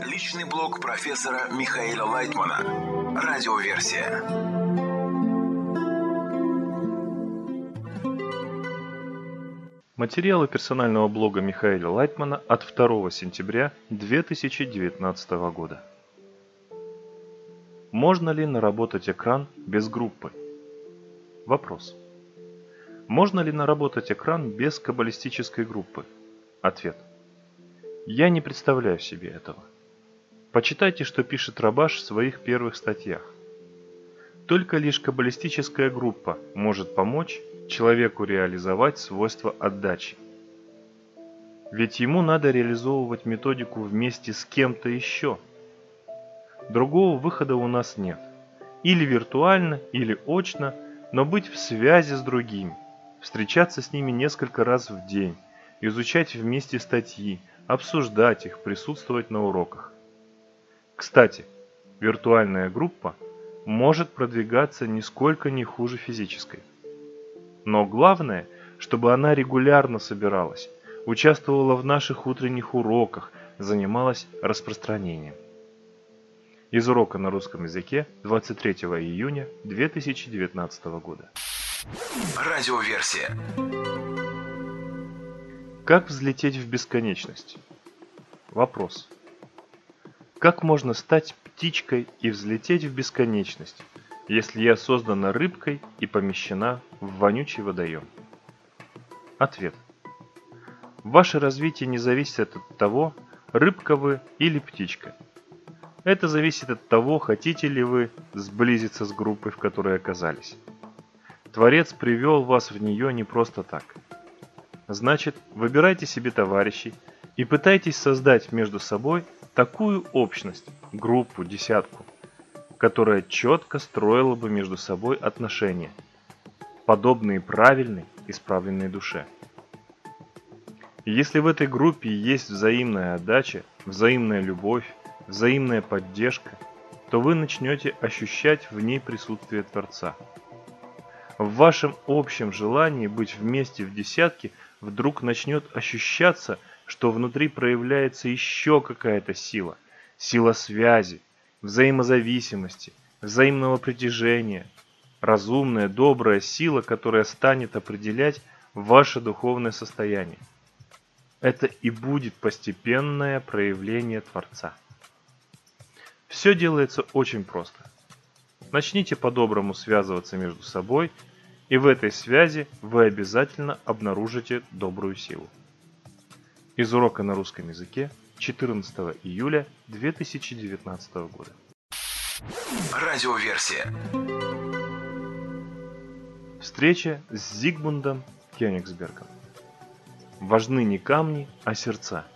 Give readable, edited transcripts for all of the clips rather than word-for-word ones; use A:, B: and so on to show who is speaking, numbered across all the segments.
A: Личный блог профессора Михаила Лайтмана. Радиоверсия.
B: Материалы персонального блога Михаила Лайтмана от 2 сентября 2019 года. Можно ли наработать экран без группы? Вопрос. Можно ли наработать экран без каббалистической группы? Ответ. Я не представляю себе этого. Почитайте, что пишет Рабаш в своих первых статьях. Только лишь каббалистическая группа может помочь человеку реализовать свойства отдачи. Ведь ему надо реализовывать методику вместе с кем-то еще. Другого выхода у нас нет. Или виртуально, или очно, но быть в связи с другими, встречаться с ними несколько раз в день, изучать вместе статьи, обсуждать их, присутствовать на уроках. Кстати, виртуальная группа может продвигаться нисколько не хуже физической. Но главное, чтобы она регулярно собиралась, участвовала в наших утренних уроках, занималась распространением. Из урока на русском языке 23 июня 2019 года.
A: Радиоверсия.
B: Как взлететь в бесконечность? Вопрос. Как можно стать птичкой и взлететь в бесконечность, если я создана рыбкой и помещена в вонючий водоем? Ответ. Ваше развитие не зависит от того, рыбка вы или птичка. Это зависит от того, хотите ли вы сблизиться с группой, в которой оказались. Творец привел вас в нее не просто так. Значит, выбирайте себе товарищей и пытайтесь создать между собой такую общность, группу, десятку, которая четко строила бы между собой отношения, подобные правильной, исправленной душе. И если в этой группе есть взаимная отдача, взаимная любовь, взаимная поддержка, то вы начнете ощущать в ней присутствие Творца. В вашем общем желании быть вместе в десятке вдруг начнет ощущаться, что внутри проявляется еще какая-то сила. Сила связи, взаимозависимости, взаимного притяжения. Разумная, добрая сила, которая станет определять ваше духовное состояние. Это и будет постепенное проявление Творца. Все делается очень просто. Начните по-доброму связываться между собой, и в этой связи вы обязательно обнаружите добрую силу. Из урока на русском языке 14 июля 2019 года.
A: Радиоверсия.
B: Встреча с Зигмундом Кёнигсбергом. Важны не камни, а сердца.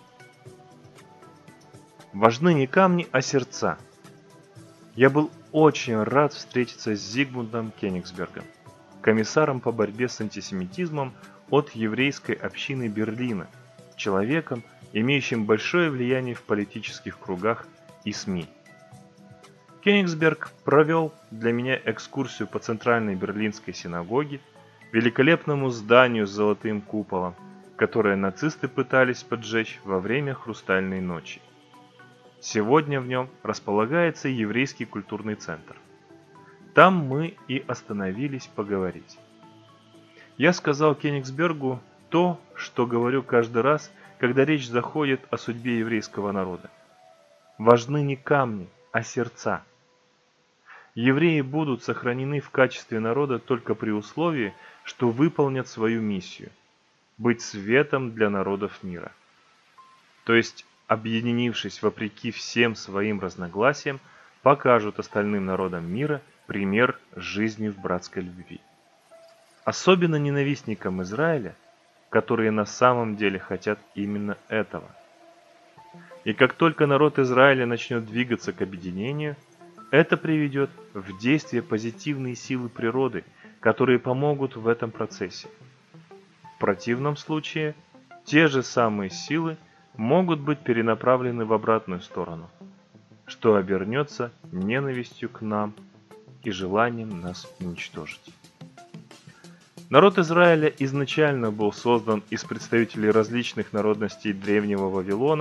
B: Важны не камни, а сердца. Я был очень рад встретиться с Зигмундом Кёнигсбергом, комиссаром по борьбе с антисемитизмом от еврейской общины Берлина, человеком, имеющим большое влияние в политических кругах и СМИ. Кёнигсберг провел для меня экскурсию по центральной берлинской синагоге, великолепному зданию с золотым куполом, которое нацисты пытались поджечь во время Хрустальной ночи. Сегодня в нем располагается еврейский культурный центр. Там мы и остановились поговорить. Я сказал Кёнигсбергу то, что говорю каждый раз, когда речь заходит о судьбе еврейского народа. Важны не камни, а сердца. Евреи будут сохранены в качестве народа только при условии, что выполнят свою миссию – быть светом для народов мира. То есть, объединившись вопреки всем своим разногласиям, покажут остальным народам мира пример жизни в братской любви. Особенно ненавистникам Израиля, которые на самом деле хотят именно этого. И как только народ Израиля начнет двигаться к объединению, это приведет в действие позитивные силы природы, которые помогут в этом процессе. В противном случае, те же самые силы могут быть перенаправлены в обратную сторону, что обернется ненавистью к нам и желанием нас уничтожить. Народ Израиля изначально был создан из представителей различных народностей древнего Вавилона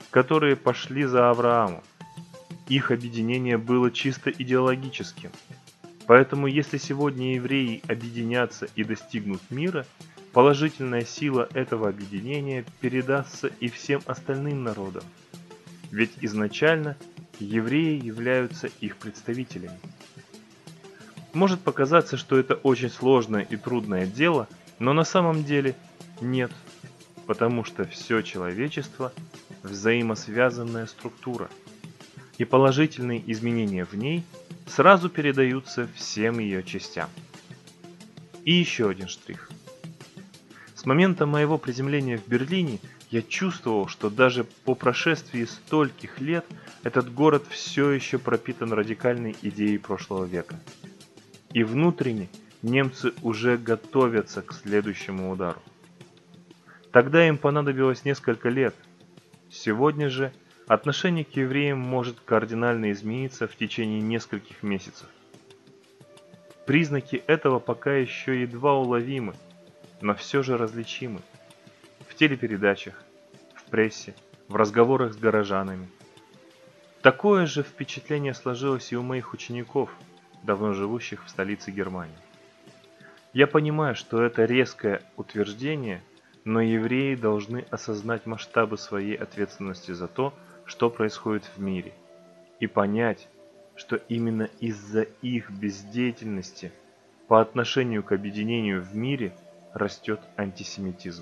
B: которые пошли за Авраамом. Их объединение было чисто идеологическим. Поэтому если сегодня евреи объединятся и достигнут мира, положительная сила этого объединения передастся и всем остальным народам. Ведь изначально евреи являются их представителями. Может показаться, что это очень сложное и трудное дело, но на самом деле нет, потому что все человечество – взаимосвязанная структура, и положительные изменения в ней сразу передаются всем ее частям. И еще один штрих. С момента моего приземления в Берлине я чувствовал, что даже по прошествии стольких лет этот город все еще пропитан радикальной идеей прошлого века. И внутренне немцы уже готовятся к следующему удару. Тогда им понадобилось несколько лет. Сегодня же отношение к евреям может кардинально измениться в течение нескольких месяцев. Признаки этого пока еще едва уловимы, но все же различимы. В телепередачах, в прессе, в разговорах с горожанами. Такое же впечатление сложилось и у моих учеников, давно живущих в столице Германии. Я понимаю, что это резкое утверждение, но евреи должны осознать масштабы своей ответственности за то, что происходит в мире, и понять, что именно из-за их бездеятельности по отношению к объединению в мире растет антисемитизм.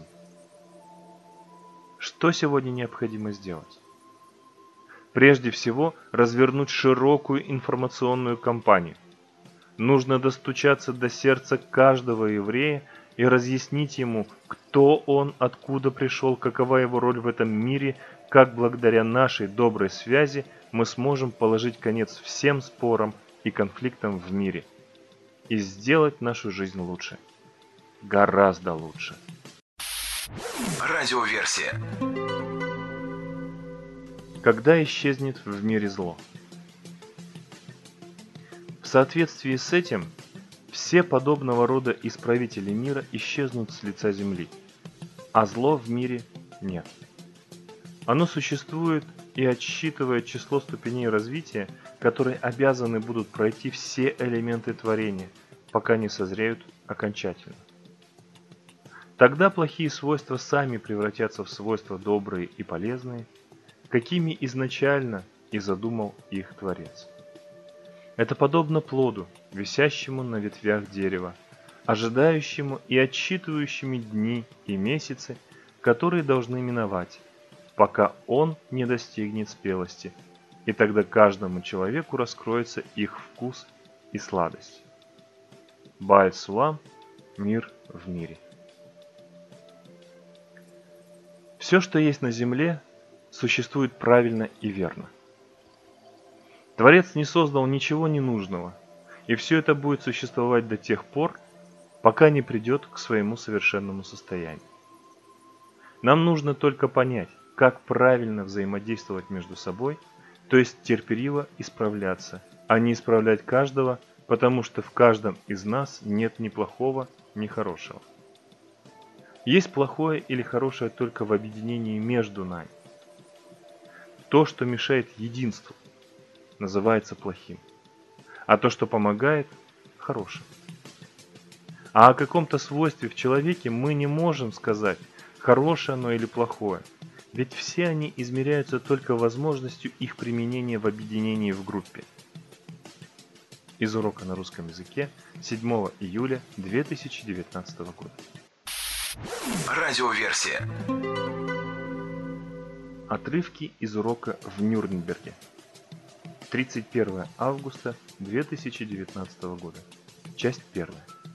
B: Что сегодня необходимо сделать? Прежде всего, развернуть широкую информационную кампанию. Нужно достучаться до сердца каждого еврея и разъяснить ему, кто он, откуда пришел, какова его роль в этом мире, как благодаря нашей доброй связи мы сможем положить конец всем спорам и конфликтам в мире и сделать нашу жизнь лучше. Гораздо лучше.
A: Радиоверсия.
B: Когда исчезнет в мире зло? В соответствии с этим, все подобного рода исправители мира исчезнут с лица земли, а зло в мире нет. Оно существует и отсчитывает число ступеней развития, которые обязаны будут пройти все элементы творения, пока не созреют окончательно. Тогда плохие свойства сами превратятся в свойства добрые и полезные, какими изначально и задумал их Творец. Это подобно плоду, висящему на ветвях дерева, ожидающему и отсчитывающему дни и месяцы, которые должны миновать, пока он не достигнет спелости, и тогда каждому человеку раскроется их вкус и сладость. Бааль Сулам. Мир в мире. Все, что есть на земле, существует правильно и верно. Творец не создал ничего ненужного, и все это будет существовать до тех пор, пока не придет к своему совершенному состоянию. Нам нужно только понять, как правильно взаимодействовать между собой, то есть терпеливо исправляться, а не исправлять каждого, потому что в каждом из нас нет ни плохого, ни хорошего. Есть плохое или хорошее только в объединении между нами. То, что мешает единству, называется плохим, а то, что помогает, хорошим. А о каком-то свойстве в человеке мы не можем сказать, хорошее оно или плохое, ведь все они измеряются только возможностью их применения в объединении в группе. Из урока на русском языке 7 июля 2019 года.
A: Радиоверсия.
B: Отрывки из урока в Нюрнберге. 31 августа 2019 года. Часть 1.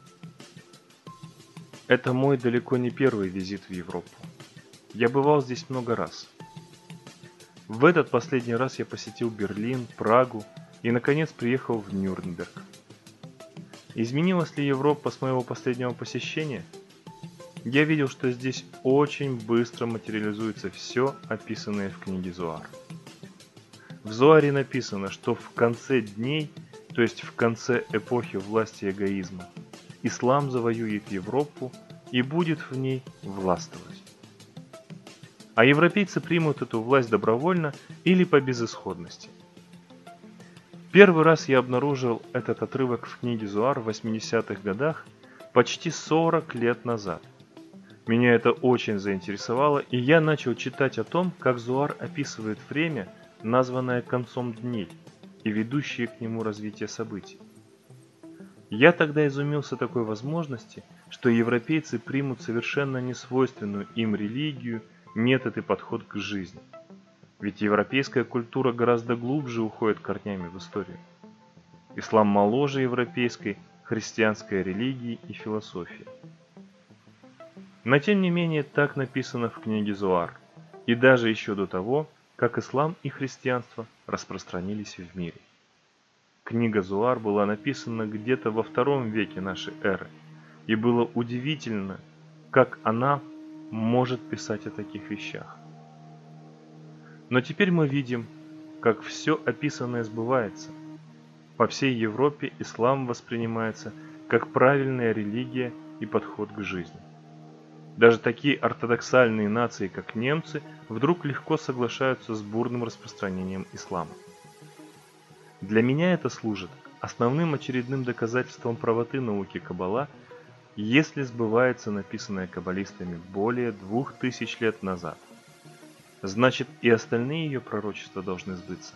B: Это мой далеко не первый визит в Европу. Я бывал здесь много раз. В этот последний раз я посетил Берлин, Прагу и, наконец, приехал в Нюрнберг. Изменилась ли Европа с моего последнего посещения? Я видел, что здесь очень быстро материализуется все, описанное в книге Зоар. В Зоаре написано, что в конце дней, то есть в конце эпохи власти эгоизма, ислам завоюет Европу и будет в ней властвовать. а европейцы примут эту власть добровольно или по безысходности. Первый раз я обнаружил этот отрывок в книге Зоар в 80-х годах, почти 40 лет назад. Меня это очень заинтересовало, и я начал читать о том, как Зоар описывает время, названное концом дней, и ведущие к нему развитие событий. Я тогда изумился такой возможности, что европейцы примут совершенно несвойственную им религию, метод и подход к жизни. Ведь европейская культура гораздо глубже уходит корнями в историю. Ислам моложе европейской, христианской религии и философии. Но тем не менее так написано в книге Зоар, и даже еще до того, как ислам и христианство распространились в мире. Книга Зоар была написана где-то во II веке нашей эры, и было удивительно, как она может писать о таких вещах. Но теперь мы видим, как все описанное сбывается. По всей Европе ислам воспринимается как правильная религия и подход к жизни. Даже такие ортодоксальные нации, как немцы, вдруг легко соглашаются с бурным распространением ислама. Для меня это служит основным очередным доказательством правоты науки Каббала, если сбывается написанное каббалистами более 2000 лет назад. Значит, и остальные ее пророчества должны сбыться.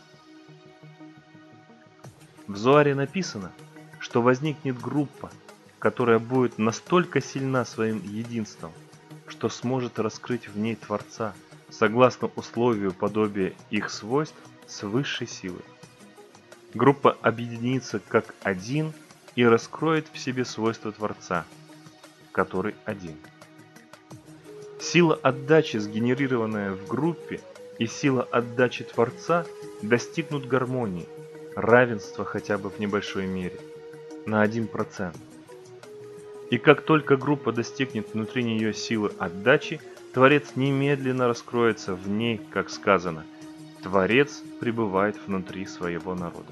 B: В Зоаре написано, что возникнет группа, которая будет настолько сильна своим единством, что сможет раскрыть в ней Творца, согласно условию подобия их свойств с высшей силой. Группа объединится как один и раскроет в себе свойства Творца, который один. Сила отдачи, сгенерированная в группе, и сила отдачи Творца достигнут гармонии, равенства хотя бы в небольшой мере, на 1%. И как только группа достигнет внутри нее силы отдачи, Творец немедленно раскроется в ней, как сказано, Творец пребывает внутри своего народа.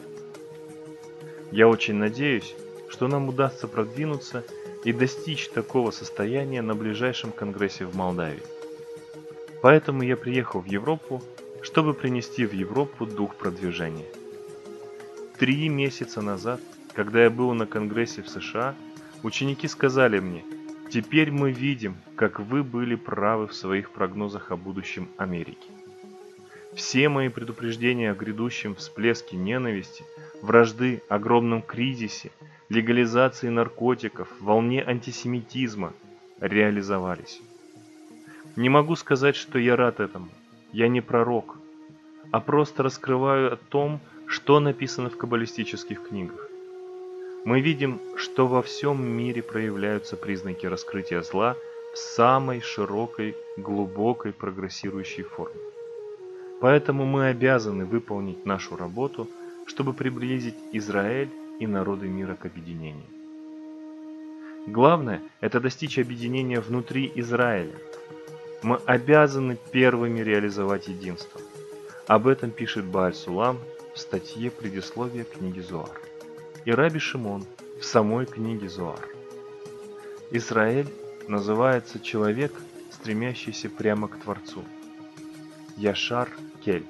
B: Я очень надеюсь, что нам удастся продвинуться и достичь такого состояния на ближайшем конгрессе в Молдавии. Поэтому я приехал в Европу, чтобы принести в Европу дух продвижения. 3 месяца назад, когда я был на конгрессе в США, ученики сказали мне: «Теперь мы видим, как вы были правы в своих прогнозах о будущем Америки». Все мои предупреждения о грядущем всплеске ненависти, вражды, огромном кризисе, легализации наркотиков, волне антисемитизма реализовались. Не могу сказать, что я рад этому. Я не пророк, а просто раскрываю о том, что написано в каббалистических книгах. Мы видим, что во всем мире проявляются признаки раскрытия зла в самой широкой, глубокой, прогрессирующей форме. Поэтому мы обязаны выполнить нашу работу, чтобы приблизить Израиль и народы мира к объединению. Главное – это достичь объединения внутри Израиля. Мы обязаны первыми реализовать единство. Об этом пишет Бааль Сулам в статье «Предисловие книги Зоар» и Раби Шимон в самой книге Зоар. Израиль называется человек, стремящийся прямо к Творцу. Яшар Кель.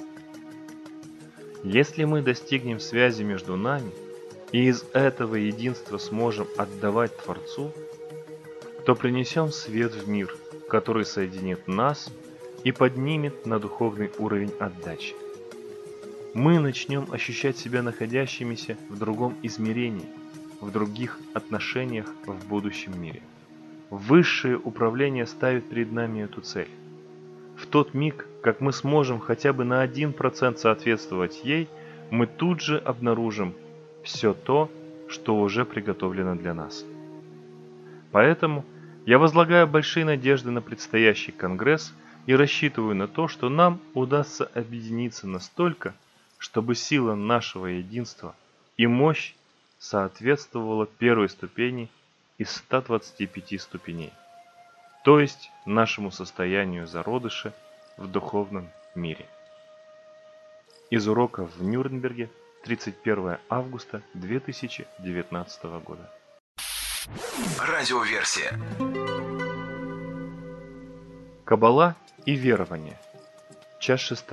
B: Если мы достигнем связи между нами и из этого единства сможем отдавать Творцу, то принесем свет в мир, который соединит нас и поднимет на духовный уровень отдачи. Мы начнем ощущать себя находящимися в другом измерении, в других отношениях в будущем мире. Высшее управление ставит перед нами эту цель. В тот миг, как мы сможем хотя бы на 1% соответствовать ей, мы тут же обнаружим все то, что уже приготовлено для нас. Поэтому я возлагаю большие надежды на предстоящий конгресс и рассчитываю на то, что нам удастся объединиться настолько, чтобы сила нашего единства и мощь соответствовала первой ступени из 125 ступеней, то есть нашему состоянию зародыша в духовном мире. Из уроков в Нюрнберге, 31 августа 2019 года.
A: Радиоверсия.
B: Каббала и верование. Часть 6.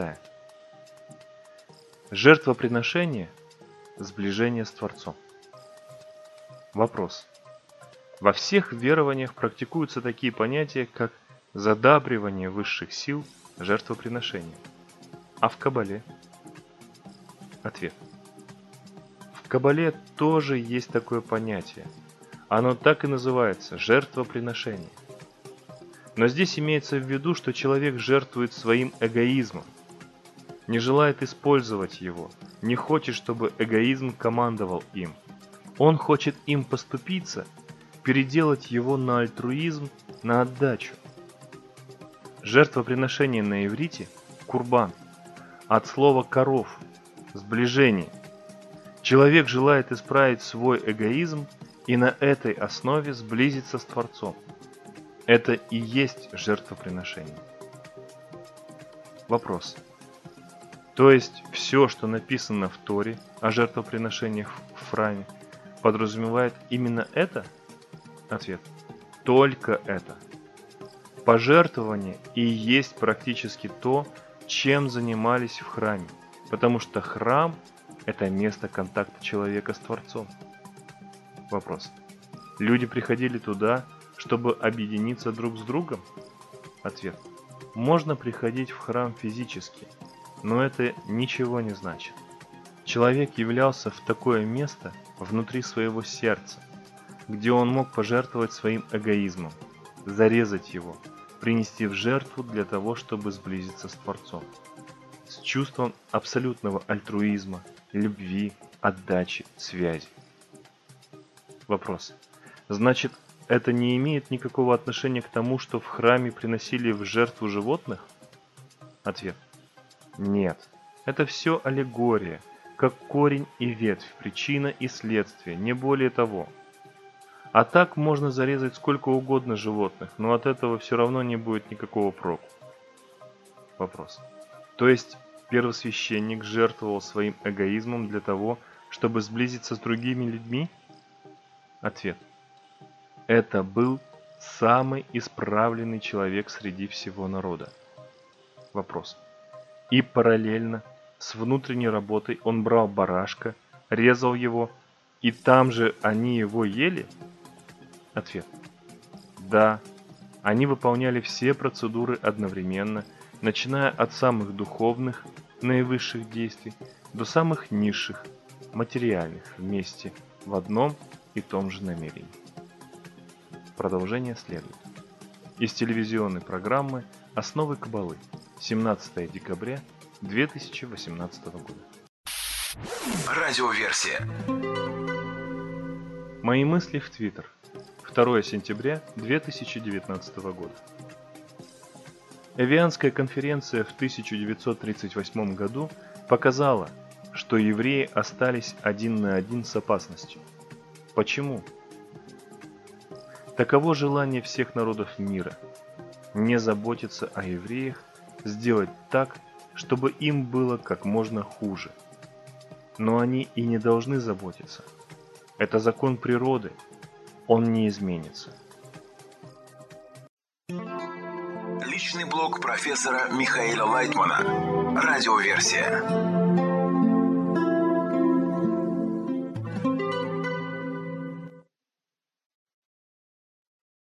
B: Жертвоприношение – сближение с Творцом. Вопрос. Во всех верованиях практикуются такие понятия, как задабривание высших сил, жертвоприношение. А в Кабале? Ответ. В Кабале тоже есть такое понятие. Оно так и называется – жертвоприношение. Но здесь имеется в виду, что человек жертвует своим эгоизмом, не желает использовать его, не хочет, чтобы эгоизм командовал им. Он хочет им поступиться, переделать его на альтруизм, на отдачу. Жертвоприношение на иврите – курбан, от слова коров – сближение. Человек желает исправить свой эгоизм и на этой основе сблизиться с Творцом. Это и есть жертвоприношение. Вопрос. То есть все, что написано в Торе о жертвоприношениях в храме, подразумевает именно это? Ответ. Только это. Пожертвование и есть практически то, чем занимались в храме, потому что храм – это место контакта человека с Творцом. Вопрос. Люди приходили туда, чтобы объединиться друг с другом? Ответ. Можно приходить в храм физически, но это ничего не значит. Человек являлся в такое место внутри своего сердца, где он мог пожертвовать своим эгоизмом, зарезать его, принести в жертву для того, чтобы сблизиться с Творцом, с чувством абсолютного альтруизма, любви, отдачи, связи. Вопрос. Значит, это не имеет никакого отношения к тому, что в храме приносили в жертву животных? Ответ. Нет. Это все аллегория, как корень и ветвь, причина и следствие, не более того. А так можно зарезать сколько угодно животных, но от этого все равно не будет никакого проку. Вопрос. То есть первосвященник жертвовал своим эгоизмом для того, чтобы сблизиться с другими людьми? Ответ. Это был самый исправленный человек среди всего народа. Вопрос. И параллельно с внутренней работой он брал барашка, резал его, и там же они его ели? Ответ. Да, они выполняли все процедуры одновременно, начиная от самых духовных, наивысших действий, до самых низших, материальных, вместе, в одном и том же намерении. Продолжение следует. Из телевизионной программы «Основы Кабалы», 17 декабря 2018 года.
A: Радиоверсия.
B: Мои мысли в Твиттер. 2 сентября 2019 года. Эвианская конференция в 1938 году показала, что евреи остались один на один с опасностью. Почему? Таково желание всех народов мира – не заботиться о евреях, сделать так, чтобы им было как можно хуже. Но они и не должны заботиться. Это закон природы, он не изменится.
A: Личный блог профессора Михаила Лайтмана. Радиоверсия.